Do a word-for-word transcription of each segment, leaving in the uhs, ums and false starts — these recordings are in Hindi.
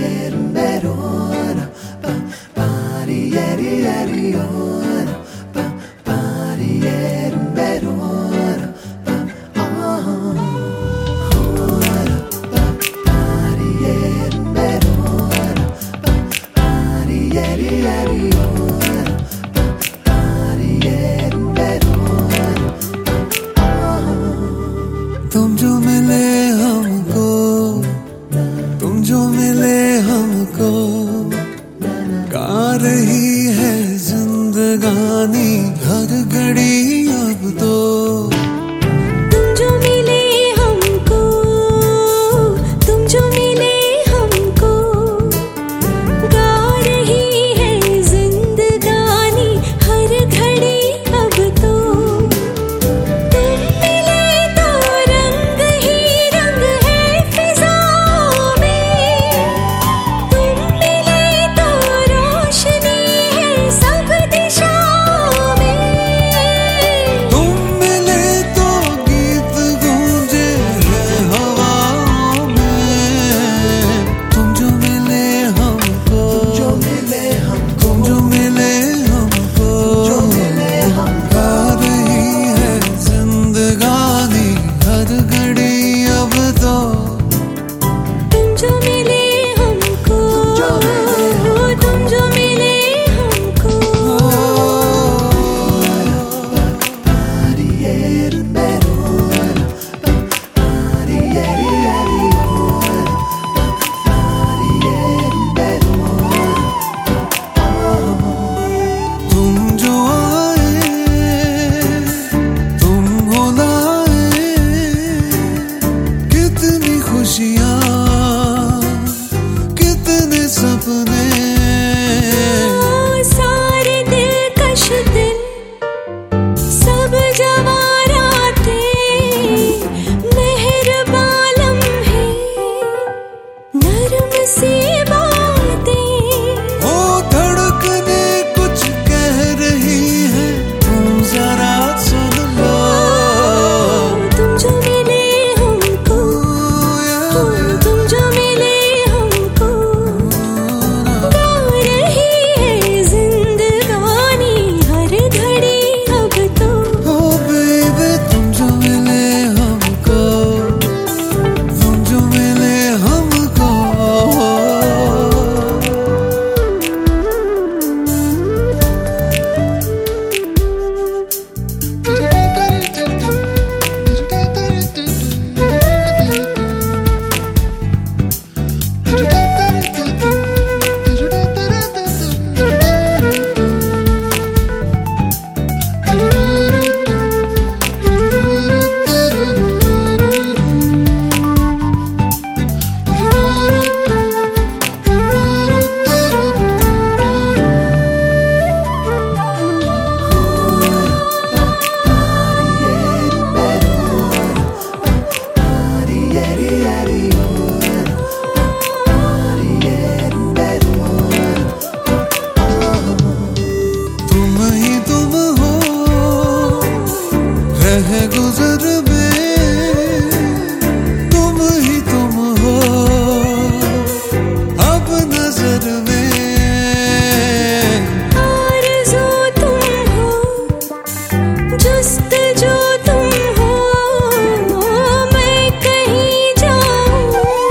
तुम जो मिले हमको, तुम जो मिले हमको, गा रही है जिंदगानी हर घड़ी अब तो। तुम जो मिले हमको, तुम जो मिले हमको, गा रही है जिंदगानी हर घड़ी अब तो। तुम मिले तो रंग ही रंग है फिजाओं में, तुम मिले तो रोशनी है सब दिशाओं में। तुम मिले तो गीत गूंजे हैं हवाओं में। तुम जो मिले हमको, जो मिले हमको, तुम जो मिले हमको, जो मिले हमको, गा रही है जिंदगानी हर घड़ी अब तो। तुम जो मिले हमको, तुम जो मिले हमको। तुम जो आए, तुम हो लाए, कितनी खुशियाँ, कितने सपने। सारे दिलकश दिन, सब जवां रातें, मेहरबान लम्हे, नर्म सी बातें। ओ धड़कने कुछ कह रही है, तुम जरा सुन लो। तुम जो मिले हमको, तुम जो मिले हमको, गा रही है जिंदगानी हर घड़ी अब तो। ओ बेबी तुम जो मिले हमको, तुम जो मिले हमको। तुम ही तुम हो, रह गुजर में, तुम ही तुम हो, अब नजर में। आरज़ू तुम हो, जुस्तजू तुम हो, मैं कहीं जाऊं,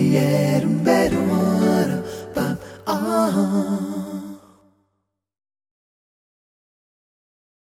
yeah.